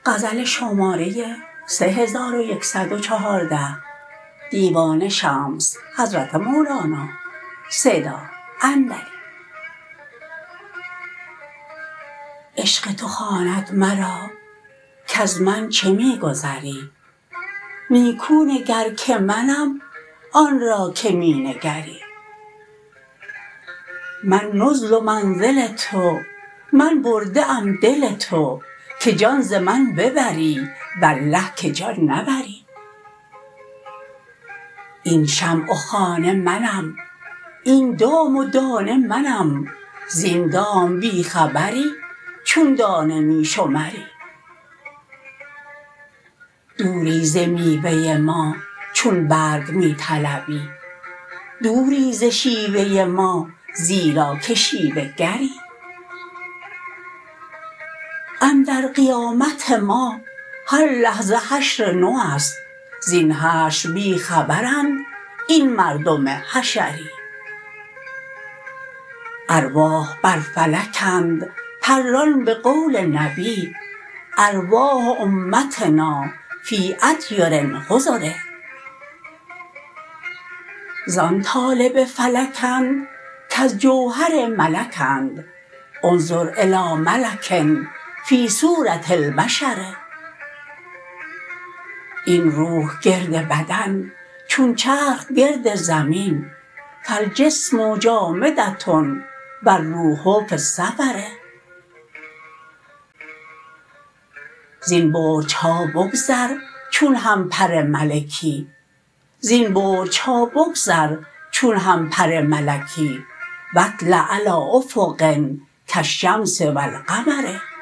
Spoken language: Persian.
عشق تو خواند مرا کز من چه می گذری نیکو نگر که منم آن را که می نگری من نزل و منزل تو من برده ام دل تو که جان ز من ببری والله که جان نبری این شمع و خانه منم این دام و دانه منم زین دام بی خبری چون دانه می شمری دوری ز میوه ما چون برگ می طلبی دوری ز شیوه ما زیرا که شیوه گری اندر قیامت ما هر لحظه حشر نو است زین حشر بی خبرند این مردم حشری ارواح بر فلکند پران به قول نبی ارواح امتنا فی اطیر حضر زان طالب فلکند کز جوهر ملکند انظر الی ملک فی صوره البشر این روح گرد بدن چون چرخ گرد زمین فالجسم جامده و الروح فی السفر زین برج ها بگذر چون هم پر ملکی زین برج ها بگذر چون هم پر ملکی و اطلع علی افق کالشمس و القمر